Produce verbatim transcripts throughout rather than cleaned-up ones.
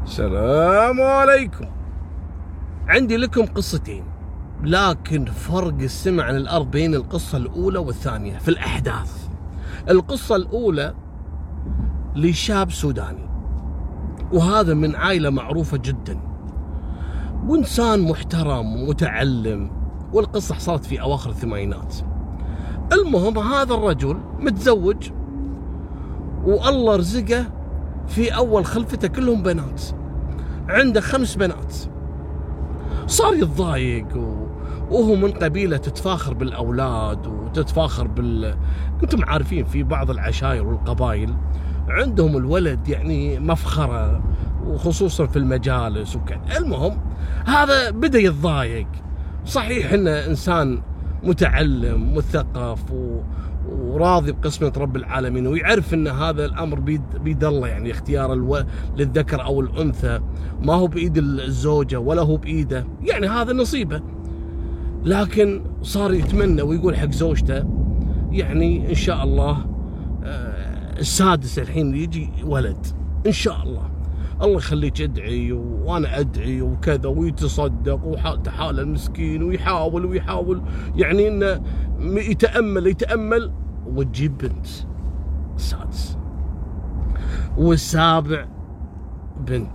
السلام عليكم. عندي لكم قصتين، لكن فرق السمع عن الأرض بين القصة الأولى والثانية في الأحداث. القصة الأولى لشاب سوداني، وهذا من عائلة معروفة جدا وإنسان محترم ومتعلم، والقصة حصلت في أواخر الثمانينات. المهم هذا الرجل متزوج والله رزقه في أول خلفته كلهم بنات، عنده خمس بنات. صار يتضايق وهو من قبيلة تتفاخر بالأولاد وتتفاخر بال أنتم عارفين في بعض العشائر والقبائل عندهم الولد يعني مفخرة، وخصوصا في المجالس وكذا. المهم هذا بدأ يتضايق. صحيح إنه إنسان متعلم مثقف و... وراضي بقسمة رب العالمين، ويعرف ان هذا الامر بيد, بيد الله، يعني اختيار الو... للذكر او الانثى ما هو بايد الزوجة ولا هو بايده، يعني هذا نصيبه. لكن صار يتمنى ويقول حق زوجته يعني ان شاء الله السادس الحين يجي ولد ان شاء الله، الله يخليك ادعي وانا ادعي وكذا، ويتصدق وتحال المسكين ويحاول ويحاول يعني انه يتامل يتامل وتجيب بنت. السادس والسابع بنت،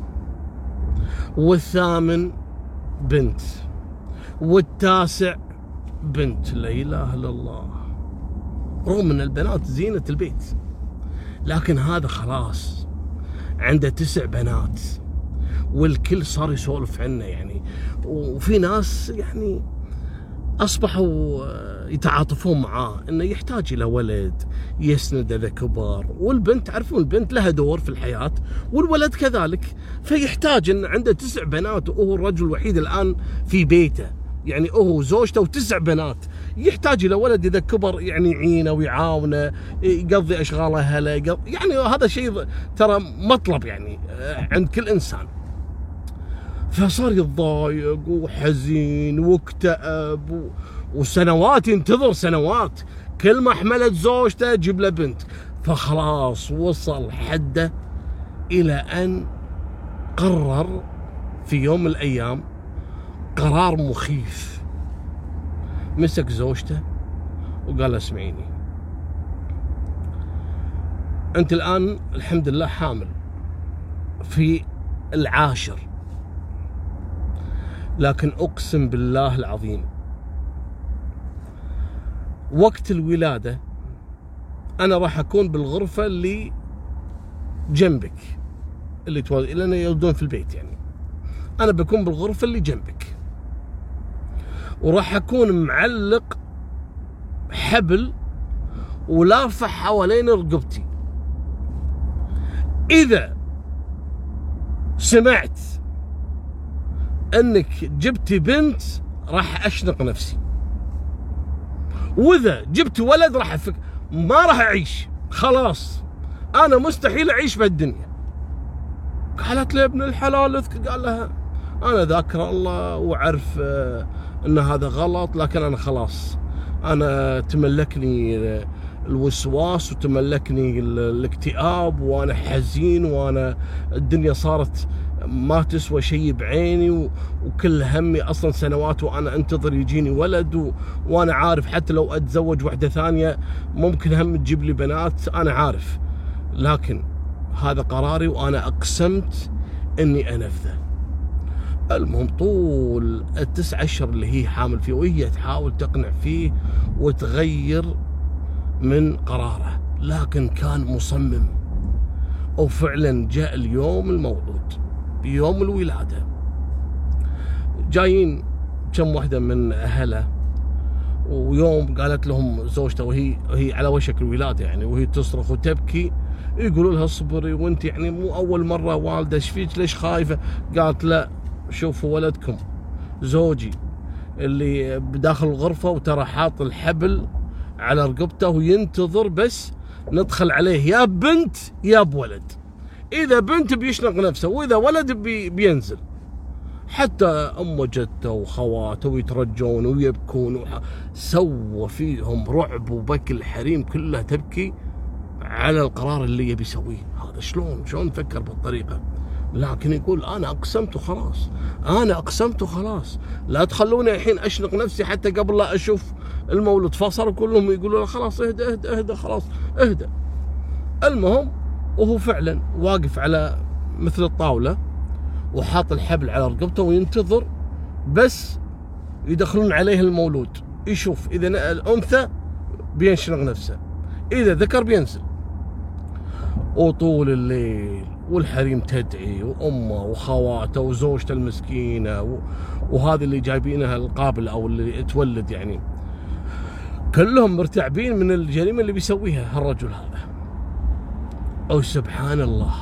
والثامن بنت، والتاسع بنت. لا اله الا الله. رغم ان البنات زينة البيت، لكن هذا خلاص عنده تسع بنات، والكل صار يسولف عنه يعني. وفي ناس يعني أصبحوا يتعاطفون معاه إنه يحتاج إلى ولد يسند إذا كبر، والبنت تعرفون البنت لها دور في الحياة والولد كذلك، فيحتاج إن عنده تسع بنات وهو الرجل الوحيد الآن في بيته، يعني هو وزوجته وتسع بنات، يحتاج إلى ولد إذا كبر يعني يعينه ويعاونه يقضي أشغاله أهله، يعني هذا شيء ترى مطلب يعني عند كل إنسان. فصار يتضايق وحزين واكتئب و... وسنوات ينتظر، سنوات كل ما حملت زوجته تجيب له بنت. فخلاص وصل حده إلى أن قرر في يوم من الأيام قرار مخيف. مسك زوجته وقال اسمعيني، أنت الآن الحمد لله حامل في العاشر، لكن أقسم بالله العظيم وقت الولادة أنا راح أكون بالغرفة اللي جنبك، اللي تولد لأن يولدون في البيت، يعني أنا بكون بالغرفة اللي جنبك، وراح أكون معلق حبل ولافح حوالين رقبتي. إذا سمعت أنك جبتي بنت راح أشنق نفسي، وإذا جبت ولد راح أفك، ما راح أعيش، خلاص أنا مستحيل أعيش بهالدنيا. قالت له ابن الحلال، قال لها أنا ذاكر الله وعرف أن هذا غلط، لكن أنا خلاص أنا تملكني الوسواس وتملكني الاكتئاب، وأنا حزين، وأنا الدنيا صارت ما تسوى شيء بعيني، وكل همي أصلا سنوات وأنا أنتظر يجيني ولد، و... وأنا عارف حتى لو أتزوج واحدة ثانية ممكن هم تجيب لي بنات، أنا عارف، لكن هذا قراري وأنا أقسمت أني أنفذه. المهم طول التسع أشهر اللي هي حامل فيه وهي تحاول تقنع فيه وتغير من قراره، لكن كان مصمم. وفعلا جاء اليوم الموعود، يوم الولادة. جايين كم واحدة من أهله، ويوم قالت لهم زوجته وهي هي على وشك الولادة يعني، وهي تصرخ وتبكي، يقولوا لها اصبري وانت يعني مو أول مرة والدة، ايش فيك ليش خايفة؟ قالت لا شوفوا ولدكم زوجي اللي بداخل الغرفة، وترى حاط الحبل على رقبته وينتظر بس ندخل عليه يا بنت يا بولد. إذا بنت بيشنق نفسه، وإذا ولد بي بينزل. حتى أم وجدته وخواته ويترجون ويبكون وح... سوى فيهم رعب وبكي، الحريم كلها تبكي على القرار اللي يبي يسويه. هذا شلون شلون فكر بالطريقة؟ لكن يقول أنا أقسمت وخلاص، أنا أقسمت وخلاص، لا تخلوني الحين أشنق نفسي حتى قبل لا أشوف المولود. فصاروا كلهم يقولوا له خلاص اهدى اهدى اهدى خلاص اهدى. المهم وهو فعلا واقف على مثل الطاولة وحاط الحبل على رقبته وينتظر بس يدخلون عليه المولود، يشوف إذا الأنثى بينشنق نفسه، إذا ذكر بينزل. وطول الليل والحريم تدعي، وأمه وخواته وزوجته المسكينة وهذه اللي جايبينها القابل أو اللي تولد، يعني كلهم مرتعبين من الجريمة اللي بيسويها الرجل هذا. أو سبحان الله،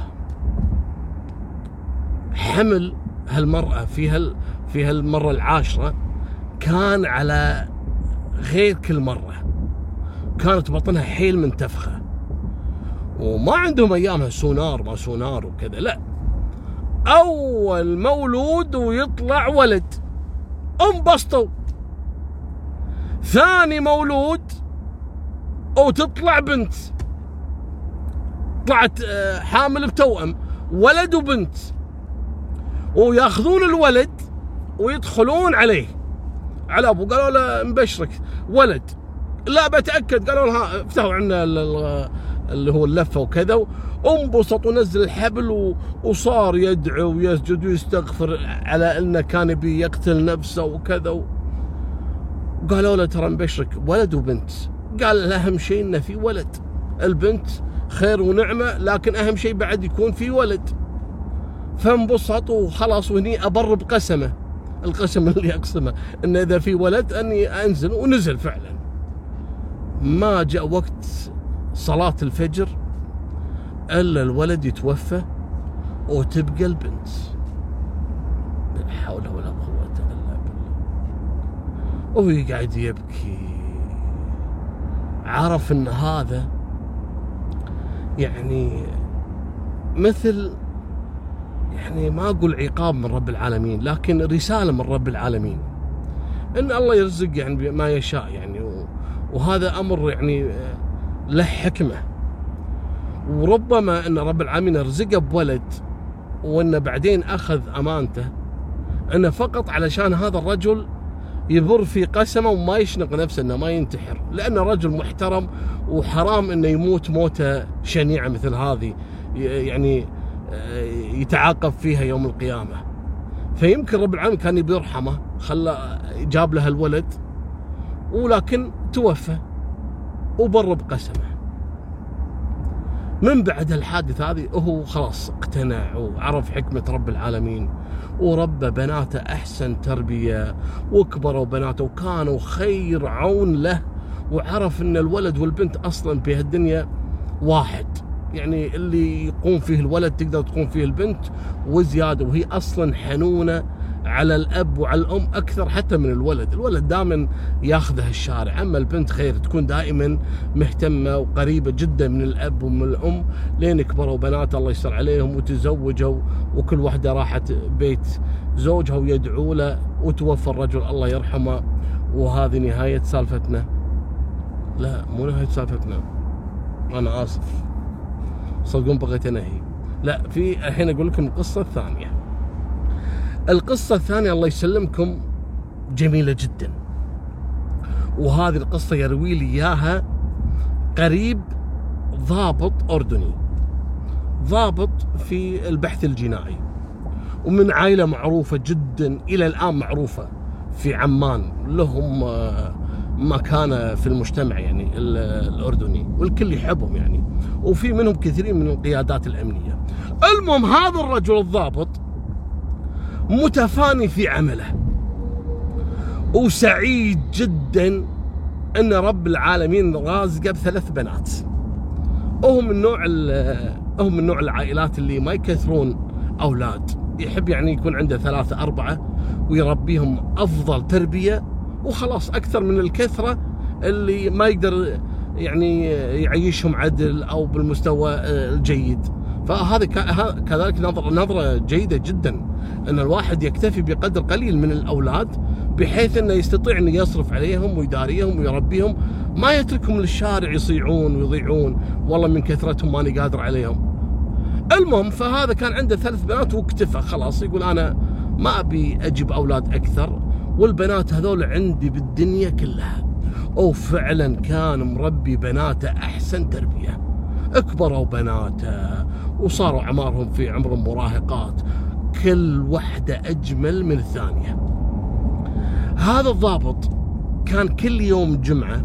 حمل هالمرأة في هال في هالمرة العاشرة كان على غير كل مرة، كانت بطنها حيل منتفخة، وما عندهم أيامها سونار ما سونار وكذا، لا، أول مولود ويطلع ولد انبسطوا، ثاني مولود وتطلع بنت، طلعت حامل بتوأم ولد وبنت، وياخذون الولد ويدخلون عليه على ابوه، قالوا له مبشرك ولد، لا بتاكد، قالوا له افتحوا عنا اللي هو اللفه وكذا، وانبسط ونزل الحبل وصار يدعو ويسجد ويستغفر على انه كان يبي يقتل نفسه وكذا. قالوا له ترى مبشرك ولد وبنت، قال اهم شيء انه في ولد، البنت خير ونعمه لكن اهم شيء بعد يكون في ولد. فانبسط وخلاص، وهني أبر بقسمه، القسم اللي أقسمه إن إذا في ولد أني أنزل، ونزل فعلا. ما جاء وقت صلاة الفجر إلا الولد يتوفى وتبقى البنت. لا حول ولا قوة إلا بالله. وهو قاعد يبكي، عرف إن هذا يعني مثل، يعني ما أقول عقاب من رب العالمين، لكن رسالة من رب العالمين إن الله يرزق يعني ما يشاء، يعني وهذا أمر يعني له حكمة. وربما أن رب العالمين رزقه بولد وأنه بعدين أخذ أمانته أنه فقط علشان هذا الرجل يبر في قسمه وما يشنق نفسه، أنه ما ينتحر، لأنه رجل محترم وحرام أنه يموت موتة شنيعة مثل هذه، يعني يتعاقب فيها يوم القيامة. فيمكن رب العالمين كان يبي يرحمه، خلى جاب له الولد، ولكن توفى وبر بقسمه. من بعد الحادثة هذه هو خلاص اقتنع وعرف حكمة رب العالمين، وربى بناته أحسن تربية، وكبروا بناته وكانوا خير عون له، وعرف أن الولد والبنت أصلا بهالدنيا واحد، يعني اللي يقوم فيه الولد تقدر تقوم فيه البنت وزيادة، وهي أصلا حنونة على الأب وعلى الأم أكثر حتى من الولد. الولد دائما ياخذها الشارع، أما البنت خير تكون دائما مهتمة وقريبة جدا من الأب ومن الأم، لين كبروا بنات الله يستر عليهم وتزوجوا، وكل واحدة راحت بيت زوجها ويدعو له، وتوفى الرجل الله يرحمه. وهذه نهاية سالفتنا. لا مو نهاية سالفتنا، أنا آسف صدقون بغيت أنهي. لا، في الحين أقول لكم القصة الثانية. القصة الثانية الله يسلمكم جميلة جدا، وهذه القصة يروي لي إياها قريب ضابط أردني، ضابط في البحث الجنائي، ومن عائلة معروفة جدا إلى الآن معروفة في عمان، لهم مكانة في المجتمع يعني الأردني، والكل يحبهم يعني، وفي منهم كثيرين من القيادات الأمنية. المهم هذا الرجل الضابط متفاني في عمله، وسعيد جدا أن رب العالمين رازقه بثلاث بنات، وهم من نوع هم من نوع العائلات اللي ما يكثرون أولاد، يحب يعني يكون عنده ثلاثة أربعة ويربيهم أفضل تربية، وخلاص أكثر من الكثرة اللي ما يقدر يعني يعيشهم عدل أو بالمستوى الجيد. فهذا كذلك نظرة نظرة جيدة جدا، أن الواحد يكتفي بقدر قليل من الأولاد بحيث أنه يستطيع أن يصرف عليهم ويداريهم ويربيهم، ما يتركهم للشارع يصيعون ويضيعون والله من كثرتهم ماني قادر عليهم. المهم فهذا كان عنده ثلاث بنات واكتفى خلاص، يقول أنا ما أبي أجيب أولاد أكثر، والبنات هذول عندي بالدنيا كلها. وفعلا كان مربي بناته أحسن تربية، اكبروا بناته وصاروا عمارهم في عمر المراهقات، كل واحدة أجمل من الثانية. هذا الضابط كان كل يوم جمعة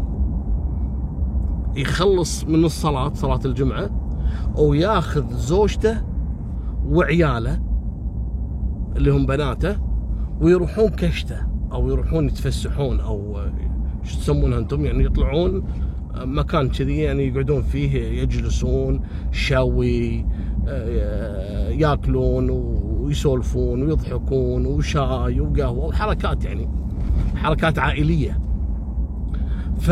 يخلص من الصلاة، صلاة الجمعة، وياخذ زوجته وعياله اللي هم بناته ويروحون كشته أو يروحون يتفسحون أو شو تسمونها أنتم، يعني يطلعون مكان كذي يعني يقعدون فيه، يجلسون شوي، ياكلون ويسولفون ويضحكون وشاي وقهوة وحركات، يعني حركات عائلية. ف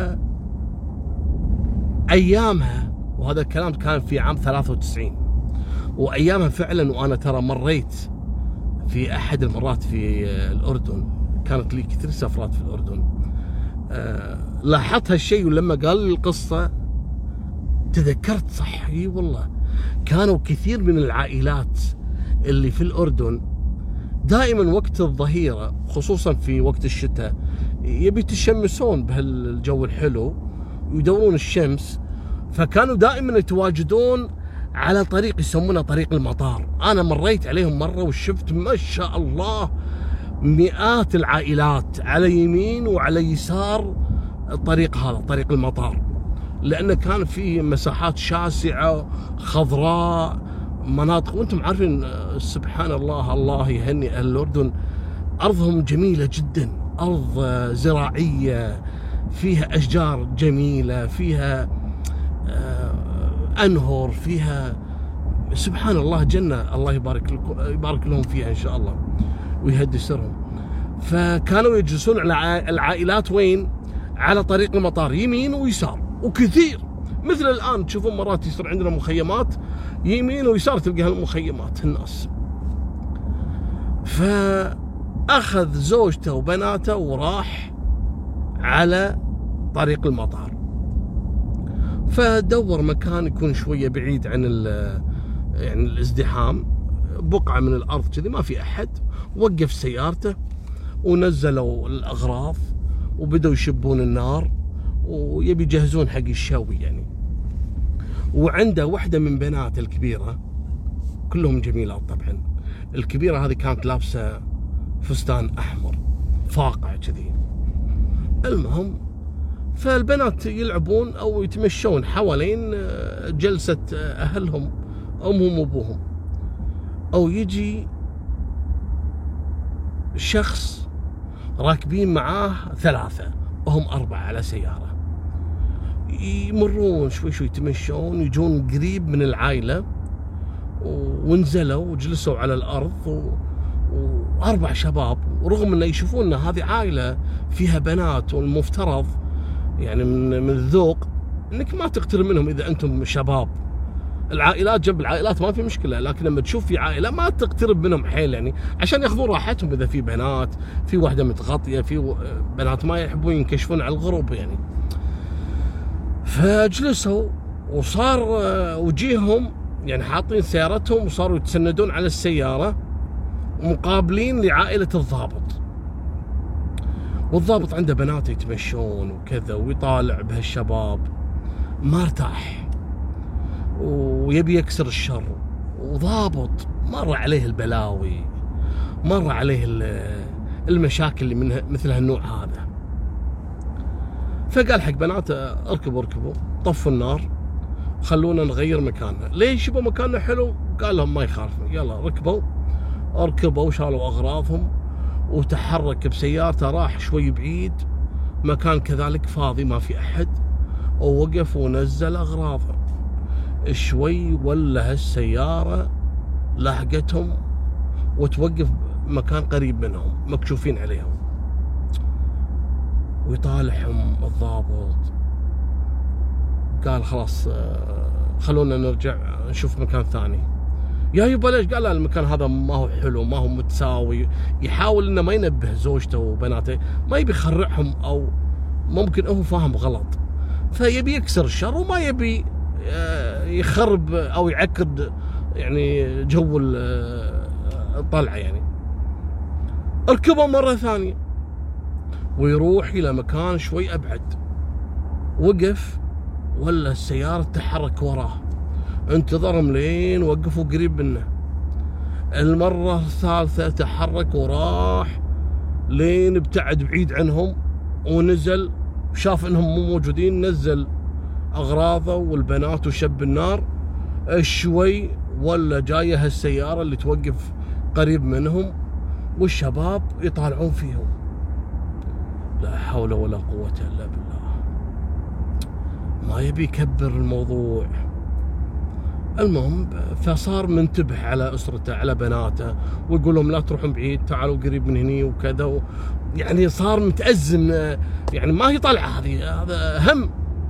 أيامها، وهذا الكلام كان في عام ثلاثة وتسعين، وأيامها فعلا، وأنا ترى مريت في أحد المرات في الأردن، كانت لي كثير سفرات في الأردن، أه لاحظت هالشيء، ولما قال لي القصة تذكرت صح، اي والله كانوا كثير من العائلات اللي في الأردن دائما وقت الظهيرة خصوصا في وقت الشتاء يبي يتشمسون بهالجو الحلو ويدورون الشمس، فكانوا دائما يتواجدون على طريق يسمونه طريق المطار. أنا مريت عليهم مرة وشفت ما شاء الله مئات العائلات على يمين وعلى يسار الطريق هذا، طريق المطار، لأنه كان فيه مساحات شاسعة خضراء، مناطق، وانتم عارفين سبحان الله، الله يهني أهل الأردن، أرضهم جميلة جدا، أرض زراعية فيها أشجار جميلة، فيها أنهر، فيها سبحان الله جنة، الله يبارك لكم، يبارك لهم فيها إن شاء الله ويهدي سرهم. فكانوا يجلسون على العائلات وين؟ على طريق المطار يمين ويسار، وكثير مثل الآن تشوفون مرات يصير عندنا مخيمات يمين ويسار، تلقى هالمخيمات الناس. فأخذ زوجته وبناته وراح على طريق المطار، فدور مكان يكون شوية بعيد عن يعني الازدحام، بقعة من الأرض كذي ما في أحد، وقف سيارته ونزلوا الأغراض وبدأوا يشبون النار ويبي يجهزون حق الشوي يعني. وعنده واحدة من بناته الكبيرة، كلهم جميلات طبعا، الكبيرة هذه كانت لابسة فستان أحمر فاقع كذي. المهم فالبنات يلعبون أو يتمشون حوالين جلسة أهلهم، أمهم وأبوهم، أو يجي شخص راكبين معاه ثلاثة وهم أربعة على سيارة، يمرون شوي شوي يتمشون، يجون قريب من العائلة ونزلوا وجلسوا على الأرض و... وأربع شباب، ورغم أنه يشوفون أن هذه عائلة فيها بنات، والمفترض يعني من من الذوق أنك ما تقترب منهم إذا أنتم شباب، العائلات جنب العائلات ما في مشكلة، لكن لما تشوف في عائلة ما تقترب منهم حيل، يعني عشان ياخذون راحتهم، إذا في بنات، في واحدة متغطية، في بنات ما يحبون ينكشفون على الغروب يعني. فجلسوا وصار وجيههم يعني حاطين سيارتهم وصاروا يتسندون على السيارة مقابلين لعائلة الضابط، والضابط عنده بنات يتمشون وكذا ويطالع بهالشباب، ما ارتاح ويبي يكسر الشر، وضابط مر عليه البلاوي، مر عليه المشاكل اللي من مثل هالنوع هذا. فقال حق بناته اركبوا اركبوا، طفوا النار، خلونا نغير مكاننا. ليش يبغوا مكاننا حلو؟ قال لهم ما يخالف، يلا ركبوا اركبوا وشالوا اغراضهم وتحرك بسيارته، راح شوي بعيد مكان كذلك فاضي ما في احد، ووقف ونزل اغراضه شوي، ولا هالسيارة لاحقتهم وتوقف مكان قريب منهم مكشوفين عليهم، ويطالعهم الضابط. قال خلاص خلونا نرجع نشوف مكان ثاني. يا يبا ليش؟ قال لا المكان هذا ما هو حلو، ما هو متساوي، يحاول انه ما ينبه زوجته وبناته، ما يبي يخرعهم، او ممكن هو فاهم غلط فيبي يكسر الشر وما يبي يخرب او يعكر يعني جو الطلعة يعني. اركبوا مرة ثانية ويروح إلى مكان شوي أبعد، وقف ولا السيارة تحرك وراه، انتظرهم لين وقفوا قريب منه. المرة الثالثة تحرك وراح لين ابتعد بعيد عنهم، ونزل وشاف انهم مو موجودين، نزل اغراضه والبنات وشب النار شوي، ولا جايه هالسيارة اللي توقف قريب منهم والشباب يطالعون فيهم. لا حول ولا قوة الا بالله. ما يبي يكبر الموضوع. المهم فصار منتبه على اسرته، على بناته، ويقول لهم لا تروحون بعيد، تعالوا قريب من هني وكذا و... يعني صار متأزم، يعني ما هي طلعة هذه، هذا هم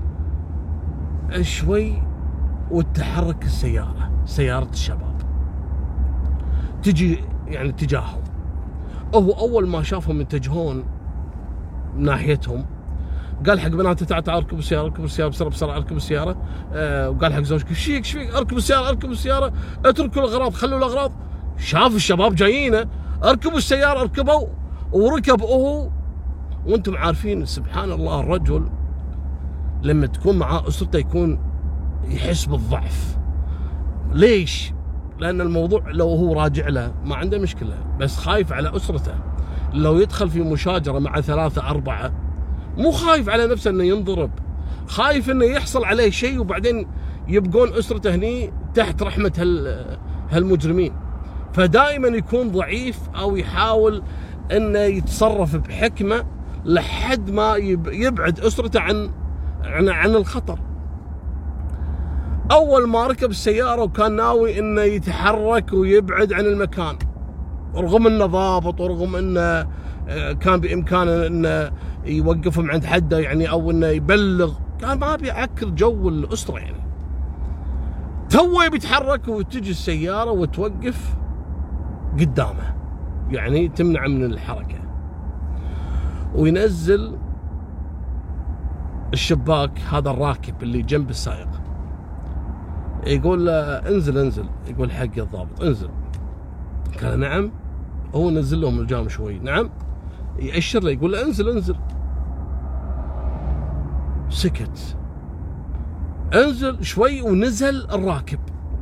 شوي. وتحرك السيارة، سيارة الشباب تجي يعني تجاههم. هو أول ما شافهم يتجهون ناحيتهم قال حق بناته تعال تعال اركبوا السيارة، اركبوا السيارة بسرعة بسرعة، اركبوا السيارة. آه وقال حق زوجك ايش فيك ايش فيك، اركبوا السيارة اركبوا السيارة، اتركوا الأغراض خلوا الأغراض. شاف الشباب جايينه، اركبوا السيارة، اركبوا وركب هو. وانتم عارفين سبحان الله الرجل لما تكون معاه أسرته يكون يحس بالضعف. ليش؟ لأن الموضوع لو هو راجع له ما عنده مشكلة، بس خايف على أسرته. لو يدخل في مشاجرة مع ثلاثة أربعة مو خايف على نفسه انه ينضرب، خايف انه يحصل عليه شيء وبعدين يبقون اسرته هني تحت رحمة هال هالمجرمين. فدائما يكون ضعيف او يحاول انه يتصرف بحكمة لحد ما يبعد اسرته عن عن عن الخطر. اول ما ركب السيارة وكان ناوي انه يتحرك ويبعد عن المكان، رغم انه ضابط ورغم انه كان بامكانه انه يوقفهم عند حده يعني، او انه يبلغ، كان ما بيعكر جو الاسره يعني. تو بيتحرك وتجي السياره وتوقف قدامه، يعني تمنع من الحركه، وينزل الشباك هذا الراكب اللي جنب السائق، يقول له انزل انزل، يقول حق الضابط انزل. قال نعم. هو نزل لهم الجام شوي، نعم، يأشر له يقول له انزل انزل. سكت، انزل شوي ونزل الراكب.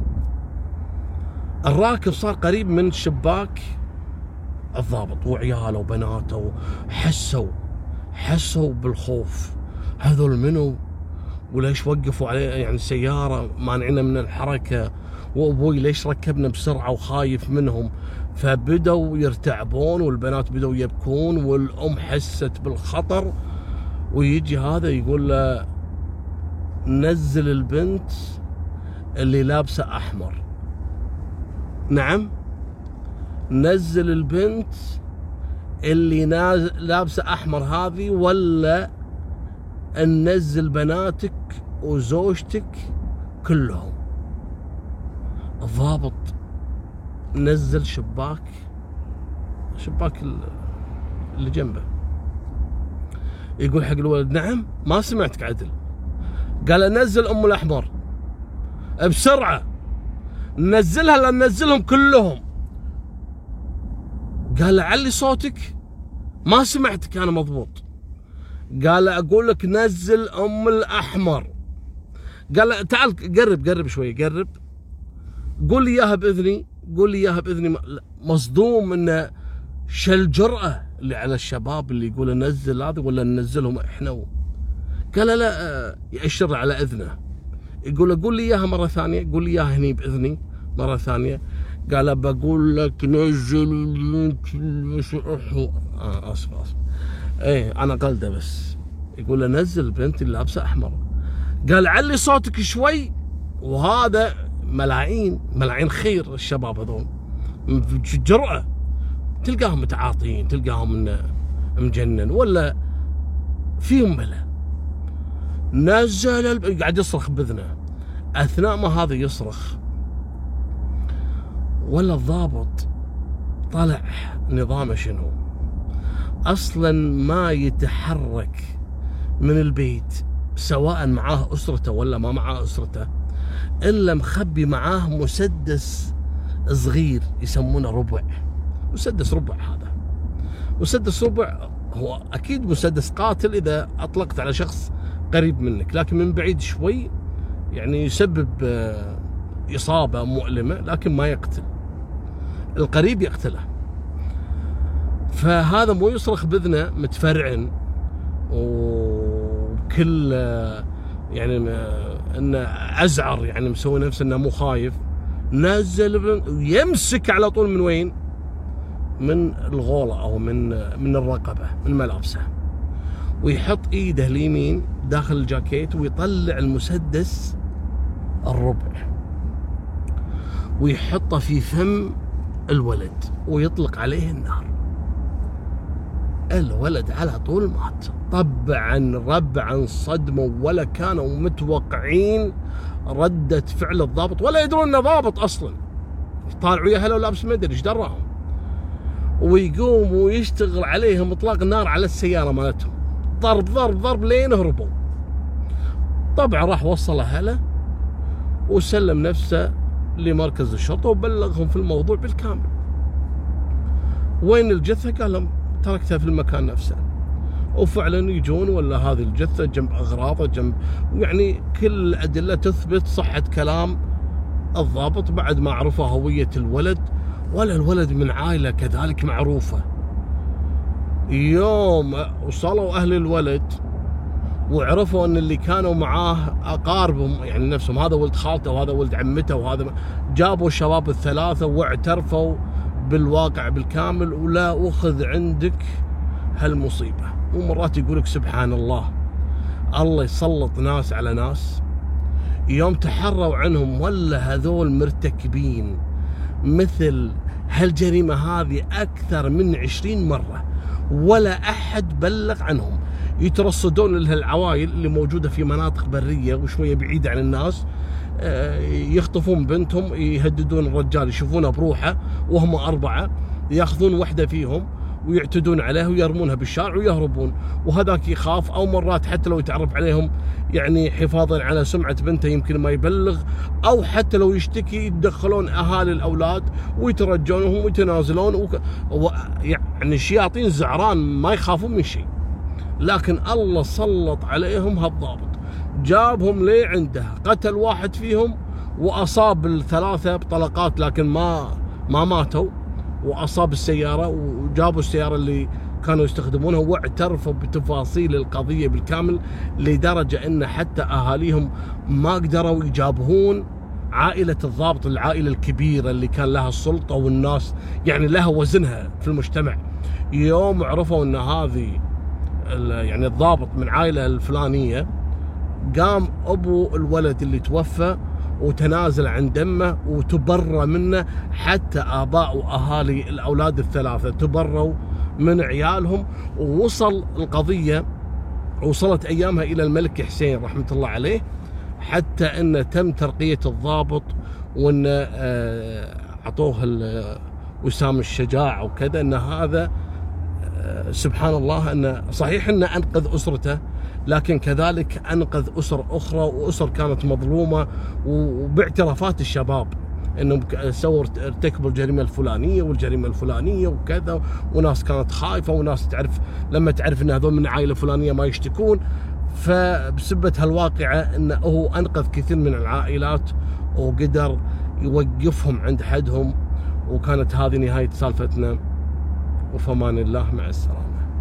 الراكب صار قريب من شباك الضابط وعياله وبناته، حسوا حسوا بالخوف، هذول منو وليش وقفوا عليه يعني السيارة مانعنا من الحركة، وابوي ليش ركبنا بسرعة وخايف منهم. فبدوا يرتعبون والبنات بدوا يبكون والأم حست بالخطر. ويجي هذا يقول له نزل البنت اللي لابسة أحمر. نعم، نزل البنت اللي لابسة أحمر هذه، ولا ننزل بناتك وزوجتك كلهم. الضابط نزل شباك شباك اللي جنبه، يقول حق الولد نعم ما سمعتك عدل. قال نزل ام الاحمر بسرعه، نزلها لان ننزلهم كلهم. قال علي صوتك ما سمعتك انا مضبوط. قال اقول لك نزل ام الاحمر. قال تعال قرب قرب شوي قرب، قول لي اياها باذني، قول لي اياها باذني. مصدوم انه شو الجرأة اللي على الشباب اللي يقول نزل هذا ولا ننزلهم احنا و... قال لا، يأشر على اذنه، يقول له قول لي اياها مره ثانيه، قول لي اياها هني باذني مره ثانيه. قال بقول لك نزل. آه اسف اسف ايه انا قلده بس. يقول له نزل البنت اللي لابسه احمر. قال علي صوتك شوي. وهذا ملاعين ملاعين خير الشباب هذول، جرأة، تلقاهم متعاطين، تلقاهم مجنن ولا فيهم بلا. نزل الب... قاعد يصرخ باذنه. اثناء ما هذا يصرخ ولا الضابط طلع نظامه شنو، اصلا ما يتحرك من البيت سواء معاه اسرته ولا ما معاه اسرته إلا مخبي معاه مسدس صغير يسمونه ربع. مسدس ربع هذا، مسدس ربع هو أكيد مسدس قاتل إذا أطلقت على شخص قريب منك، لكن من بعيد شوي يعني يسبب إصابة مؤلمة لكن ما يقتل، القريب يقتله. فهذا مو يصرخ بإذنه متفرعن وكل يعني انه ازعر، يعني مسوي نفسه انه مو خايف، نزل ويمسك على طول من وين؟ من الغولة او من من الرقبة، من ملابسه، ويحط ايده اليمين داخل الجاكيت ويطلع المسدس الربع ويحطه في فم الولد ويطلق عليه النار. الولد على طول مات. طبعا ربعا صدموا ولا كانوا متوقعين ردة فعل الضابط، ولا يدرون انه ضابط اصلا. طالعوا يا هلا ولابس ما ادري ايش دراهم، ويقوم ويشتغل عليهم اطلاق النار على السيارة مالتهم، ضرب ضرب ضرب لين هربوا. طبعا راح وصل هلا وسلم نفسه لمركز الشرطة وبلغهم في الموضوع بالكامل. وين الجثة؟ قال لهم تركتها في المكان نفسه. وفعلا يجون ولا هذه الجثة جنب أغراضه، جنب يعني كل الأدلة تثبت صحة كلام الضابط بعد ما عرفوا هوية الولد. ولا الولد من عائلة كذلك معروفة. يوم وصلوا أهل الولد وعرفوا أن اللي كانوا معاه أقاربهم يعني نفسهم، هذا ولد خالته وهذا ولد عمته وهذا، جابوا الشباب الثلاثة واعترفوا بالواقع بالكامل. ولا أخذ عندك هالمصيبة. ومرات يقولك سبحان الله، الله يسلط ناس على ناس يوم تحروا عنهم ولا هذول مرتكبين مثل هالجريمة هذه أكثر من عشرين مرة ولا أحد بلغ عنهم. يترصدون لهالعوائل اللي موجودة في مناطق برية وشوية بعيدة عن الناس، يخطفون بنتهم، يهددون الرجال، يشوفونه بروحه وهم أربعة، ياخذون واحدة فيهم ويعتدون عليها ويرمونها بالشارع ويهربون، وهذاك يخاف. أو مرات حتى لو يتعرف عليهم يعني حفاظا على سمعة بنته يمكن ما يبلغ، أو حتى لو يشتكي يتدخلون أهالي الأولاد ويترجونهم ويتنازلون وك... و... يعني الشياطين زعران ما يخافون من شيء. لكن الله سلط عليهم هالضابط، جابهم ليه عنده، قتل واحد فيهم وأصاب الثلاثة بطلقات لكن ما ما ماتوا، وأصاب السيارة وجابوا السيارة اللي كانوا يستخدمونها واعترفوا بتفاصيل القضية بالكامل، لدرجة أن حتى أهاليهم ما قدروا يجابهون عائلة الضابط، العائلة الكبيرة اللي كان لها السلطة والناس يعني لها وزنها في المجتمع. يوم عرفوا أن هذه يعني الضابط من عائلة الفلانية، قام أبو الولد اللي توفى وتنازل عن دمه وتبرى منه، حتى آباء وأهالي الأولاد الثلاثة تبروا من عيالهم. ووصل القضية، وصلت أيامها إلى الملك حسين رحمة الله عليه، حتى أن تم ترقية الضابط وأن أعطوه وسام الشجاعة وكذا. أن هذا سبحان الله، أن صحيح أنه أنقذ أسرته، لكن كذلك أنقذ أسر أخرى وأسر كانت مظلومة، وباعترافات الشباب أنهم سووا ارتكبوا الجريمة الفلانية والجريمة الفلانية وكذا، وناس كانت خايفة، وناس تعرف لما تعرف أن هذول من عائلة فلانية ما يشتكون. فبسبة هالواقعة أنه هو أنقذ كثير من العائلات وقدر يوقفهم عند حدهم. وكانت هذه نهاية سالفتنا، وفمان الله، مع السلامة.